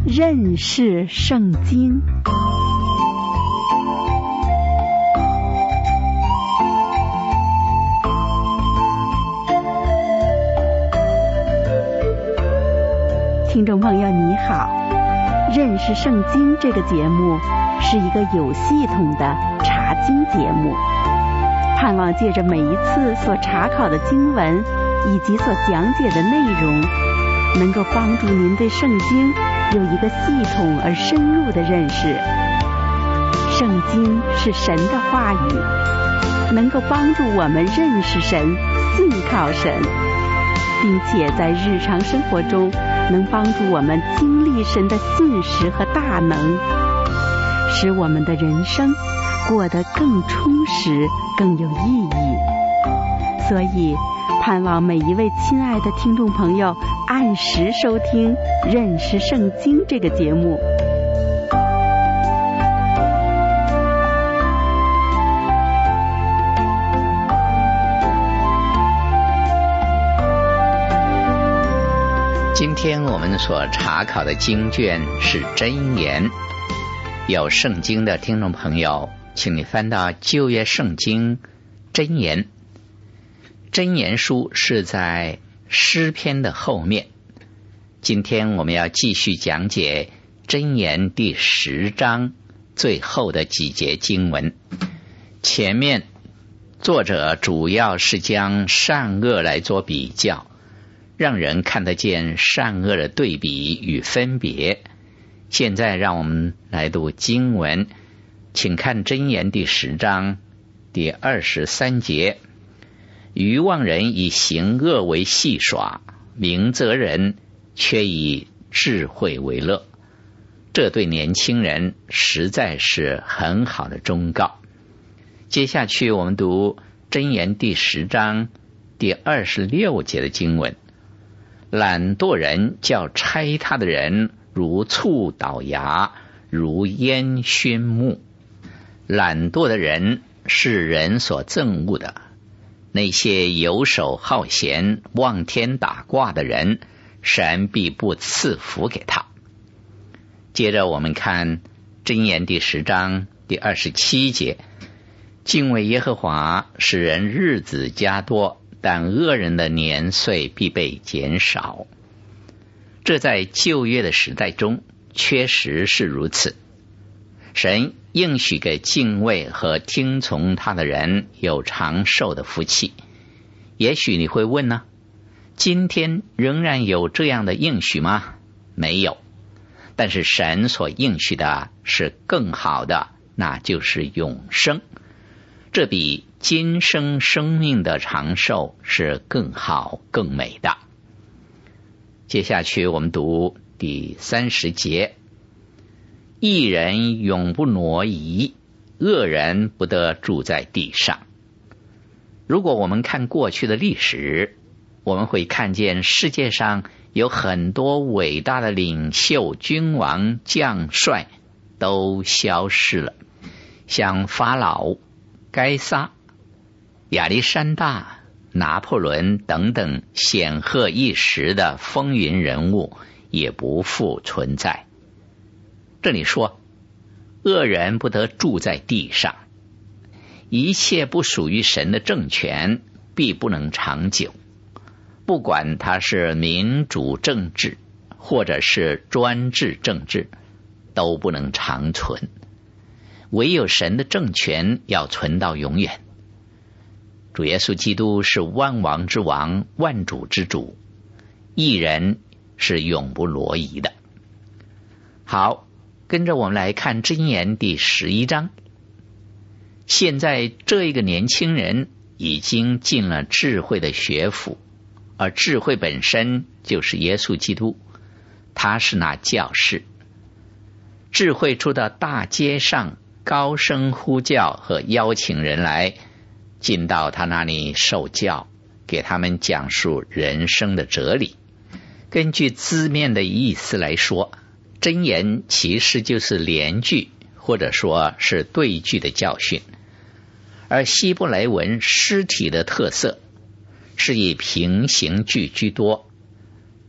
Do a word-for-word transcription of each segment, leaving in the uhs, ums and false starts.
认识圣经。听众朋友你好，认识圣经这个节目是一个有系统的查经节目，盼望借着每一次所查考的经文以及所讲解的内容，能够帮助您对圣经有一个系统而深入的认识。圣经是神的话语，能够帮助我们认识神、信靠神，并且在日常生活中能帮助我们经历神的信实和大能，使我们的人生过得更充实、更有意义。所以盼望每一位亲爱的听众朋友按时收听《认识圣经》这个节目。 今天我们所查考的经卷是箴言。有圣经的听众朋友，请你翻到旧约圣经箴言。箴言书是在诗篇的后面。今天我们要继续讲解箴言第十章最后的几节经文。前面作者主要是将善恶来做比较，让人看得见善恶的对比与分别。现在让我们来读经文，请看箴言第十章第二十三节。愚妄人以行恶为戏耍，明哲人却以智慧为乐。这对年轻人实在是很好的忠告。接下去我们读箴言第十章第二十六节的经文。懒惰人叫拆他的人如醋倒牙，如烟熏木。懒惰的人是人所憎恶的，那些游手好闲、望天打卦的人，神必不赐福给他。接着我们看箴言第十章第二十七节。敬畏耶和华使人日子加多，但恶人的年岁必被减少。这在旧约的时代中确实是如此。神应许给敬畏和听从他的人有长寿的福气。也许你会问呢，今天仍然有这样的应许吗？没有。但是神所应许的是更好的，那就是永生。这比今生生命的长寿是更好更美的。接下去我们读第三十节。义人永不挪移，恶人不得住在地上。如果我们看过去的历史，我们会看见世界上有很多伟大的领袖、君王、将帅都消失了，像法老、该撒、亚历山大、拿破仑等等显赫一时的风云人物也不复存在。这里说，恶人不得住在地上，一切不属于神的政权必不能长久，不管它是民主政治或者是专制政治，都不能长存。唯有神的政权要存到永远。主耶稣基督是万王之王，万主之主，义人是永不挪移的。好，跟着我们来看箴言第十一章。现在这一个年轻人已经进了智慧的学府，而智慧本身就是耶稣基督，他是那教士。智慧出到大街上，高声呼叫和邀请人来进到他那里受教，给他们讲述人生的哲理。根据字面的意思来说，箴言其实就是连句或者说是对句的教训。而希伯来文诗体的特色是以平行句居多，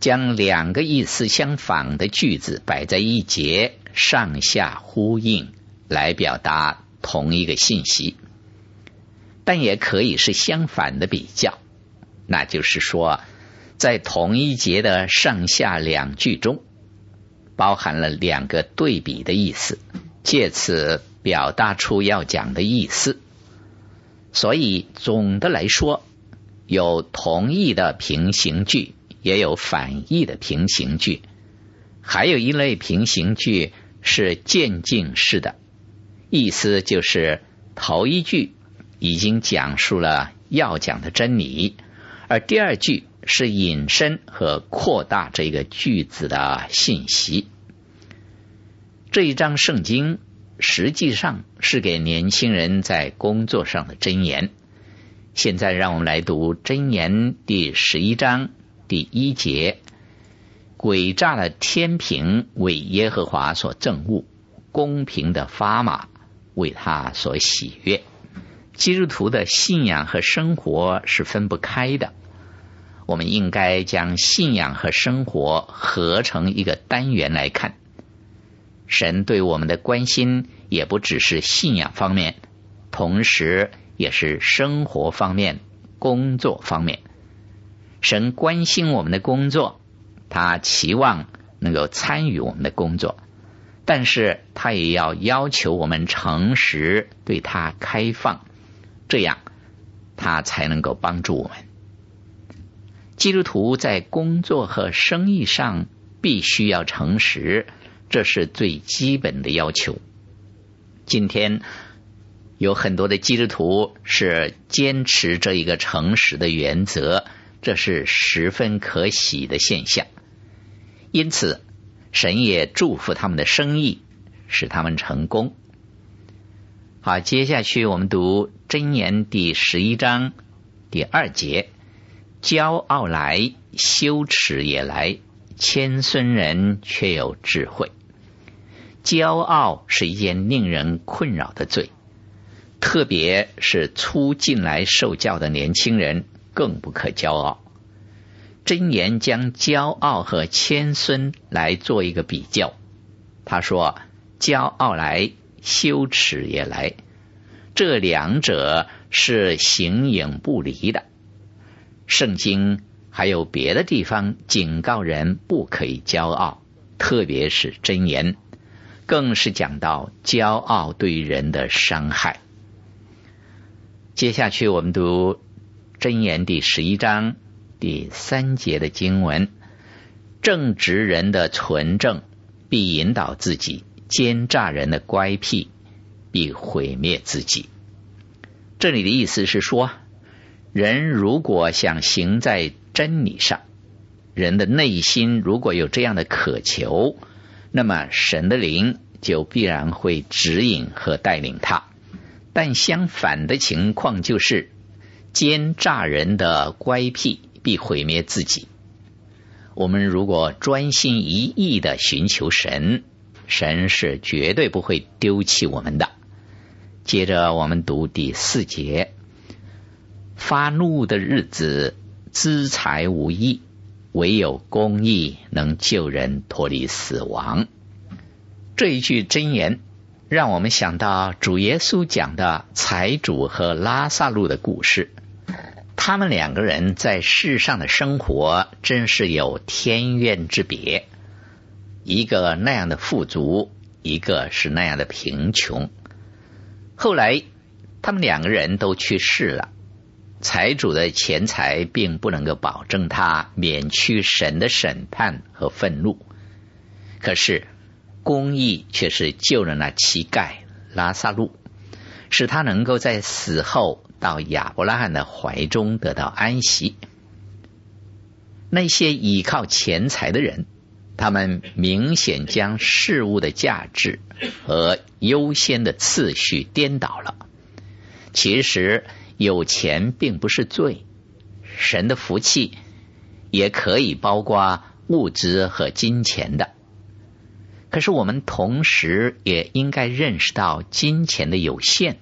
将两个意思相仿的句子摆在一节，上下呼应，来表达同一个信息。但也可以是相反的比较，那就是说，在同一节的上下两句中，包含了两个对比的意思，借此表达出要讲的意思。所以总的来说，有同义的平行句，也有反义的平行句。还有一类平行句是渐进式的，意思就是头一句已经讲述了要讲的真理，而第二句是引申和扩大这个句子的信息。这一章圣经实际上是给年轻人在工作上的箴言。现在让我们来读箴言第十一章第一节：诡诈的天平为耶和华所憎恶，公平的砝码为他所喜悦。基督徒的信仰和生活是分不开的，我们应该将信仰和生活合成一个单元来看。神对我们的关心也不只是信仰方面，同时也是生活方面、工作方面。神关心我们的工作，他期望能够参与我们的工作，但是他也要要求我们诚实，对他开放，这样他才能够帮助我们。基督徒在工作和生意上必须要诚实，这是最基本的要求。今天有很多的基督徒是坚持这一个诚实的原则，这是十分可喜的现象。因此神也祝福他们的生意，使他们成功。好，接下去我们读箴言第十一章第二节：骄傲来，羞耻也来，谦孙人却有智慧。骄傲是一件令人困扰的罪，特别是初进来受教的年轻人更不可骄傲。箴言将骄傲和谦孙来做一个比较，他说骄傲来，羞耻也来，这两者是形影不离的。圣经还有别的地方警告人不可以骄傲，特别是箴言，更是讲到骄傲对人的伤害。接下去我们读箴言第十一章第三节的经文：正直人的纯正必引导自己，奸诈人的乖僻必毁灭自己。这里的意思是说，人如果想行在真理上，人的内心如果有这样的渴求，那么神的灵就必然会指引和带领他。但相反的情况就是，奸诈人的乖僻必毁灭自己。我们如果专心一意的寻求神，神是绝对不会丢弃我们的。接着我们读第四节：发怒的日子，资财无益，唯有公义能救人脱离死亡。这一句箴言让我们想到主耶稣讲的财主和拉撒路的故事。他们两个人在世上的生活真是有天渊之别，一个那样的富足，一个是那样的贫穷。后来他们两个人都去世了，财主的钱财并不能够保证他免去神的审判和愤怒，可是公义却是救了那乞丐拉撒路，使他能够在死后到亚伯拉罕的怀中得到安息。那些依靠钱财的人，他们明显将事物的价值和优先的次序颠倒了。其实有钱并不是罪，神的福气也可以包括物质和金钱的。可是我们同时也应该认识到金钱的有限。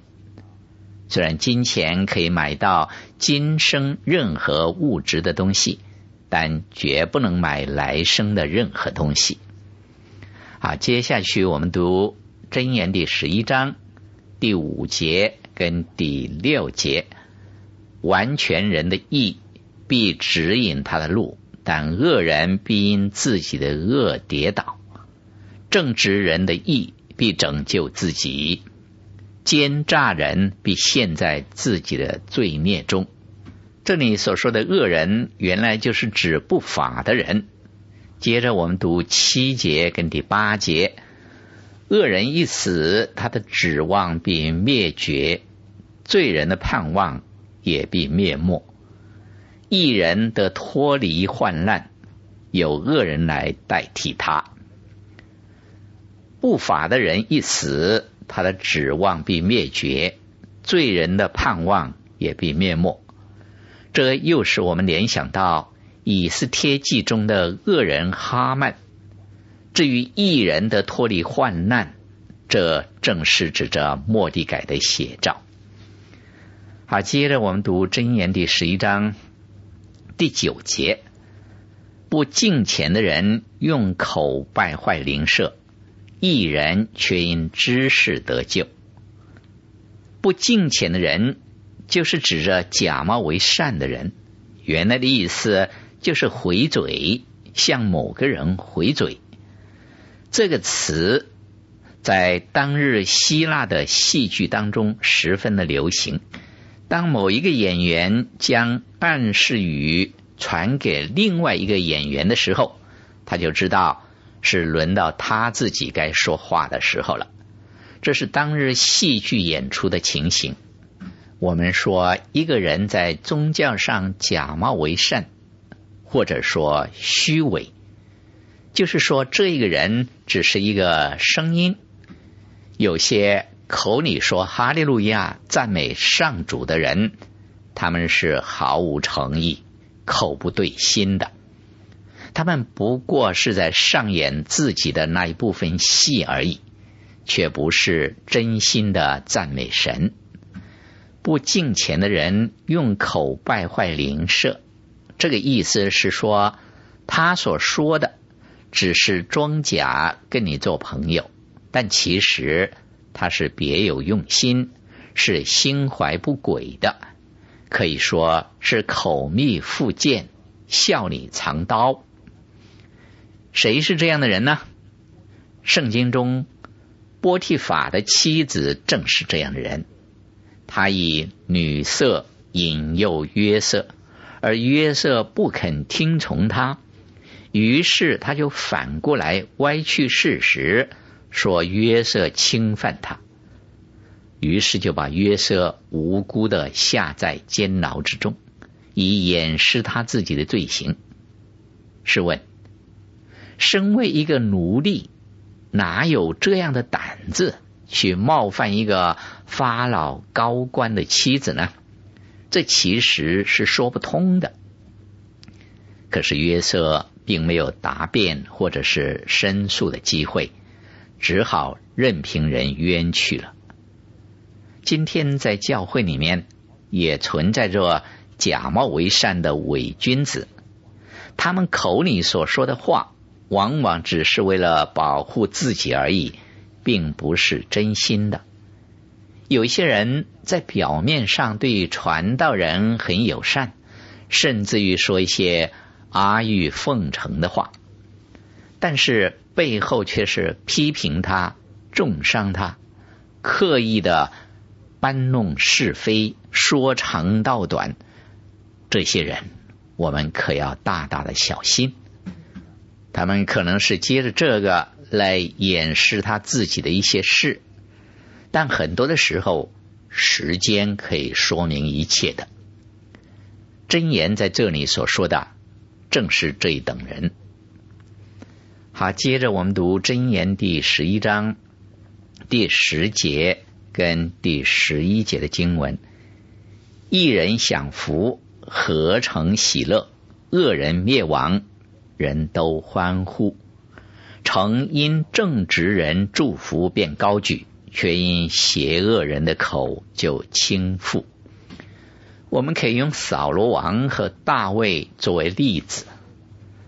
虽然金钱可以买到今生任何物质的东西， 但绝不能买来生的任何东西。好，接下去我们读箴言第十一章第五节跟第六节。完全人的义必指引他的路，但恶人必因自己的恶跌倒。正直人的义必拯救自己，奸诈人必陷在自己的罪孽中。这里所说的恶人原来就是指不法的人。接着我们读七节跟第八节。恶人一死，他的指望必灭绝，罪人的盼望也必灭没。义人得脱离患难，有恶人来代替他。不法的人一死，他的指望必灭绝，罪人的盼望也必灭没。这又使我们联想到以斯帖记中的恶人哈曼。至于义人的脱离患难，这正是指着末底改的写照。好，接着我们读箴言第十一章第九节。不敬虔的人用口败坏邻舍，义人却因知识得救。不敬虔的人就是指着假冒为善的人，原来的意思就是回嘴，向某个人回嘴。这个词在当日希腊的戏剧当中十分的流行。当某一个演员将暗示语传给另外一个演员的时候，他就知道是轮到他自己该说话的时候了。这是当日戏剧演出的情形。我们说一个人在宗教上假冒为善，或者说虚伪，就是说这个人只是一个声音。有些口里说哈利路亚赞美上主的人，他们是毫无诚意，口不对心的。他们不过是在上演自己的那一部分戏而已，却不是真心的赞美神。不敬虔的人用口败坏邻舍，这个意思是说他所说的只是装假跟你做朋友，但其实他是别有用心，是心怀不轨的，可以说是口蜜腹剑，笑里藏刀。谁是这样的人呢？圣经中波提法的妻子正是这样的人。他以女色引诱约瑟，而约瑟不肯听从他，于是他就反过来歪曲事实，说约瑟侵犯他，于是就把约瑟无辜的下在监牢之中，以掩饰他自己的罪行。试问，身为一个奴隶，哪有这样的胆子去冒犯一个法老高官的妻子呢？这其实是说不通的。可是约瑟并没有答辩或者是申诉的机会，只好任凭人冤屈了。今天在教会里面也存在着假冒为善的伪君子，他们口里所说的话往往只是为了保护自己而已，并不是真心的。有些人在表面上对传道人很友善，甚至于说一些阿谀奉承的话，但是背后却是批评他，重伤他，刻意的搬弄是非，说长道短。这些人我们可要大大的小心，他们可能是接着这个来掩饰他自己的一些事，但很多的时候时间可以说明一切的。箴言在这里所说的正是这一等人。好，接着我们读箴言第十一章第十节跟第十一节的经文。一人享福，合成喜乐；恶人灭亡，人都欢呼。诚因正直人祝福便高举，却因邪恶人的口就倾覆。我们可以用扫罗王和大卫作为例子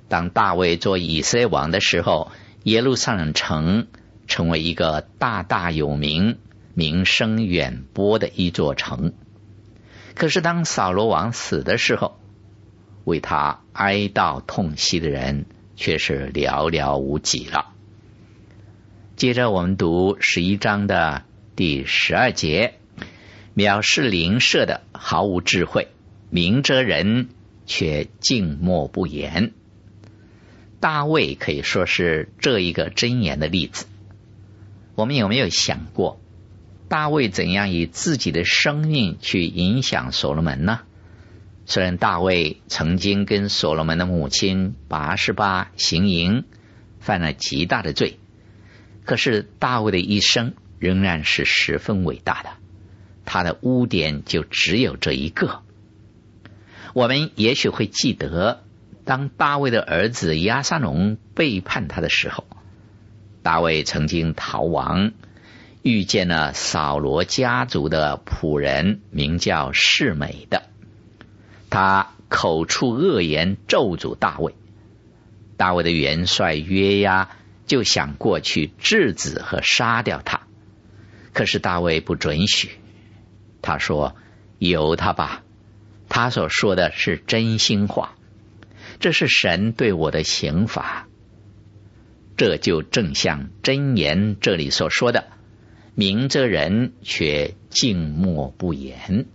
当大卫做以色列王的时候，耶路撒冷城成为一个大大有名、名声远播的一座城。可是当扫罗王死的时候，为他哀悼痛惜的人却是寥寥无几了。接着我们读十一章的第十二节，藐视邻舍的毫无智慧，明哲人却静默不言。大卫可以说是这一个箴言的例子。我们有没有想过，大卫怎样以自己的生命去影响所罗门呢？虽然大卫曾经跟所罗门的母亲拔示巴行淫，犯了极大的罪，可是大卫的一生仍然是十分伟大的，他的污点就只有这一个。我们也许会记得，当大卫的儿子押沙龙背叛他的时候，大卫曾经逃亡，遇见了扫罗家族的仆人，名叫示每的。他口出恶言咒诅大卫，大卫的元帅约押就想过去制止和杀掉他，可是大卫不准许。他说，由他吧，他所说的是真心话，这是神对我的刑罚。这就正像箴言这里所说的，明哲人却静默不言。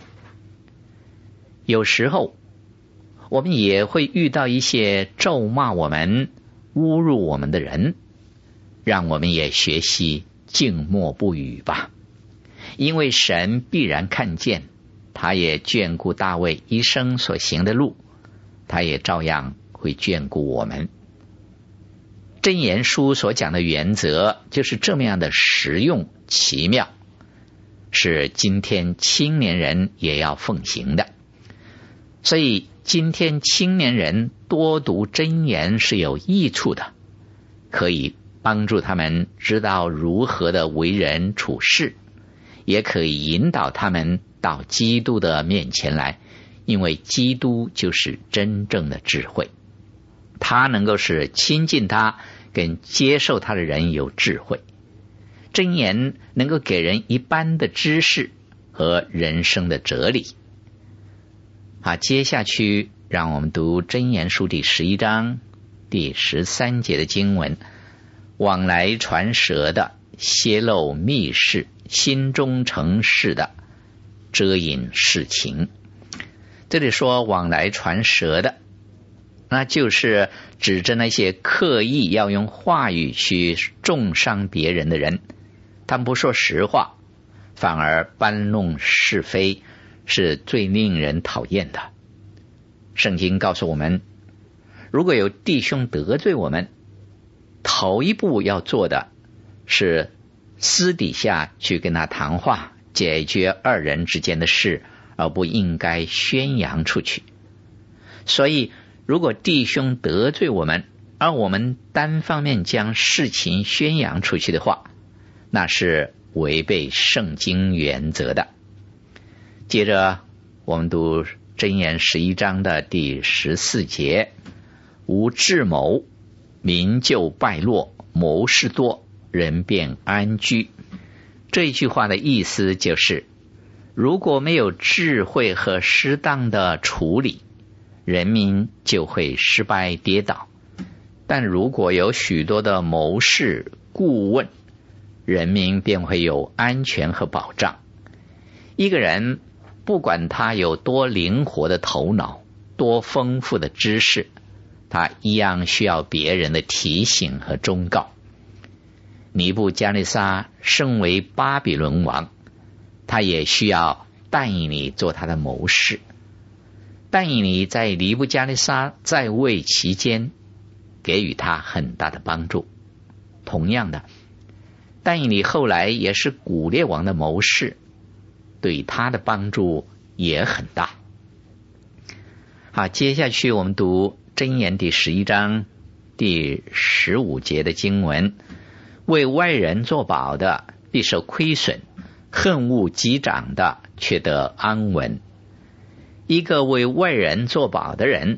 有时候我们也会遇到一些咒骂我们、侮辱我们的人，让我们也学习静默不语吧。因为神必然看见，他也眷顾大卫一生所行的路，他也照样会眷顾我们。箴言书所讲的原则就是这么样的实用奇妙，是今天青年人也要奉行的。所以今天青年人多读箴言是有益处的，可以帮助他们知道如何的为人处事，也可以引导他们到基督的面前来，因为基督就是真正的智慧，他能够使亲近他跟接受他的人有智慧。箴言能够给人一般的知识和人生的哲理。好，接下去让我们读箴言书第十一章第十三节的经文，往来传舌的泄露密事，心中诚实的遮隐事情。这里说往来传舌的，那就是指着那些刻意要用话语去重伤别人的人，他们不说实话，反而搬弄是非，是最令人讨厌的。圣经告诉我们，如果有弟兄得罪我们，头一步要做的是私底下去跟他谈话，解决二人之间的事，而不应该宣扬出去。所以如果弟兄得罪我们，而我们单方面将事情宣扬出去的话，那是违背圣经原则的。接着我们读箴言十一章的第十四节，无智谋，民就败落，谋士多，人便安居。这一句话的意思就是，如果没有智慧和适当的处理，人民就会失败跌倒；但如果有许多的谋士顾问，人民便会有安全和保障。一个人不管他有多灵活的头脑，多丰富的知识，他一样需要别人的提醒和忠告。尼布加利撒身为巴比伦王，他也需要但以理做他的谋士。但以理在尼布加利撒在位期间给予他很大的帮助。同样的，但以理后来也是古列王的谋士，对他的帮助也很大。好，接下去我们读箴言第十一章第十五节的经文，为外人作保的必受亏损，恨恶击掌的却得安稳。一个为外人作保的人，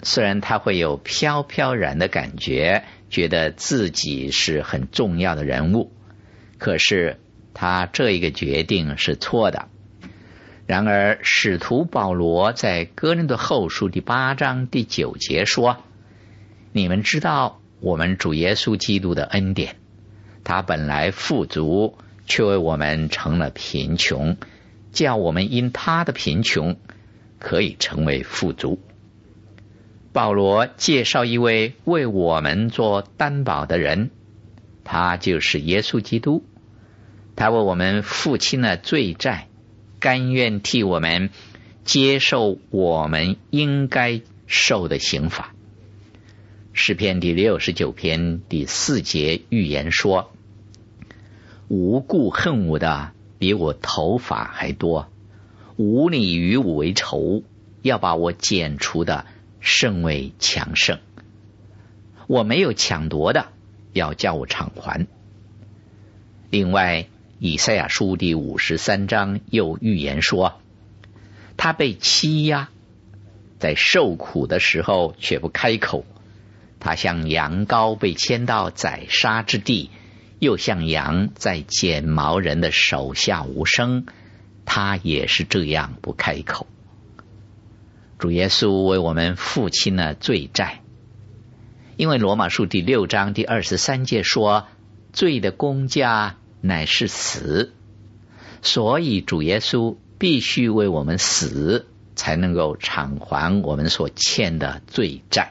虽然他会有飘飘然的感觉，觉得自己是很重要的人物，可是他这一个决定是错的。然而使徒保罗在哥林多后书第八章第九节说，你们知道我们主耶稣基督的恩典，他本来富足，却为我们成了贫穷，叫我们因他的贫穷可以成为富足。保罗介绍一位为我们做担保的人，他就是耶稣基督，他为我们付清了罪债，甘愿替我们接受我们应该受的刑罚。诗篇第六十九篇第四节预言说，无故恨我的比我头发还多，无理与我为仇，要把我剪除的甚为强盛。我没有抢夺的，要叫我偿还。另外以赛亚书第五十三章又预言说，他被欺压，在受苦的时候却不开口，他像羊羔被牵到宰杀之地，又像羊在剪毛人的手下无声，他也是这样不开口。主耶稣为我们付清了罪债，因为罗马书第六章第二十三节说，罪的工价乃是死，所以主耶稣必须为我们死，才能够偿还我们所欠的罪债。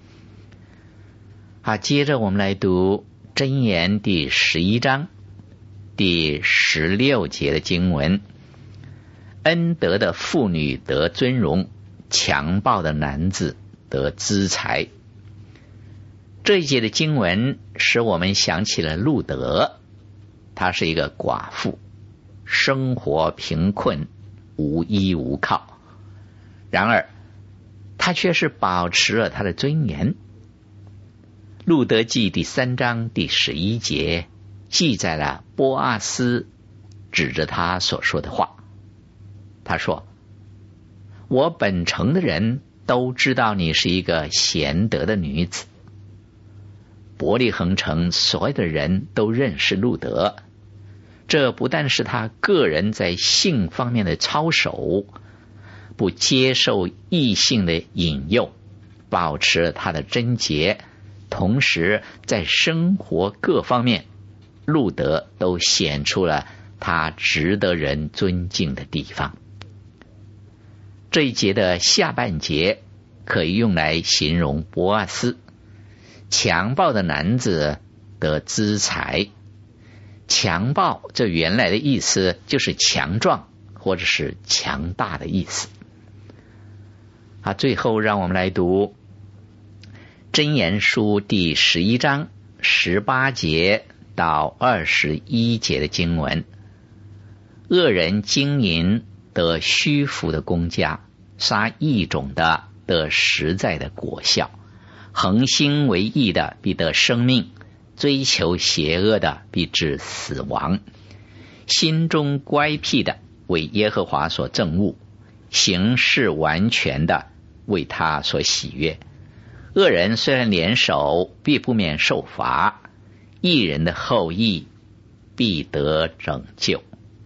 好，接着我们来读箴言第十一章第十六节的经文，恩德的妇女得尊荣，强暴的男子得资财。这一节的经文使我们想起了路德，她是一个寡妇，生活贫困，无依无靠，然而她却是保持了她的尊严。路德记第三章第十一节记载了波阿斯指着他所说的话，他说，我本城的人都知道你是一个贤德的女子。伯利恒城所有的人都认识路德，这不但是他个人在性方面的操守，不接受异性的引诱，保持了他的贞洁，同时在生活各方面，路德都显出了他值得人尊敬的地方。这一节的下半节可以用来形容波阿斯，强暴的男子得资财。强暴这原来的意思就是强壮或者是强大的意思。啊，最后让我们来读箴言书第十一章十八节到二十一节的经文。恶人经营得虚浮的工价，杀异种的得实在的果效，恒心为义的必得生命，追求邪恶的必致死亡。心中乖僻的为耶和华所憎恶，行事完全的为他所喜悦。恶人虽然联手，必不免受罚，义人的后裔必得拯救。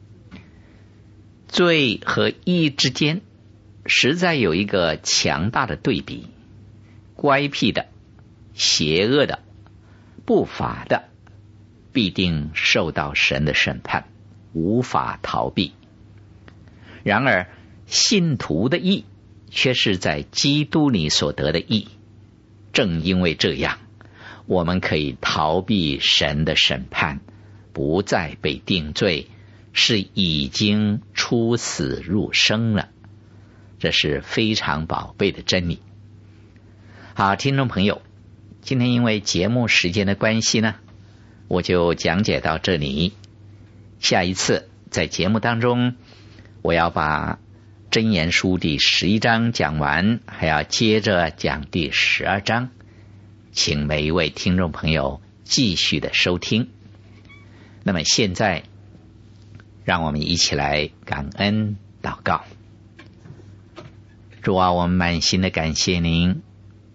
罪和义之间实在有一个强大的对比，乖僻的、邪恶的、不法的必定受到神的审判，无法逃避。然而信徒的义却是在基督里所得的义，正因为这样，我们可以逃避神的审判，不再被定罪，是已经出死入生了。这是非常宝贝的真理。好，听众朋友，今天因为节目时间的关系呢，我就讲解到这里。下一次在节目当中，我要把箴言书第十一章讲完，还要接着讲第十二章，请每一位听众朋友继续的收听。那么现在让我们一起来感恩祷告。主啊，我们满心的感谢您，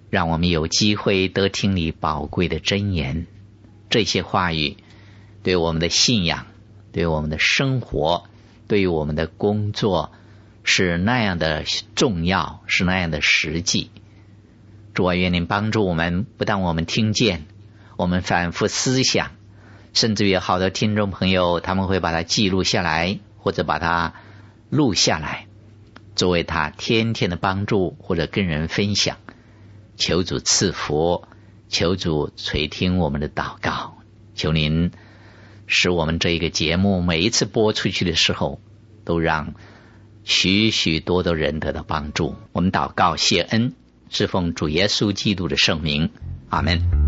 让我们有机会得听你宝贵的真言。这些话语对我们的信仰，对我们的生活，对于我们的工作是那样的重要，是那样的实际。主啊，愿您帮助我们，不但我们听见，我们反复思想，甚至于好多听众朋友他们会把它记录下来，或者把它录下来，作为他天天的帮助，或者跟人分享。求主赐福，求主垂听我们的祷告，求您使我们这一个节目每一次播出去的时候，都让许许多多人得到帮助。我们祷告谢恩，是奉主耶稣基督的圣名，阿们。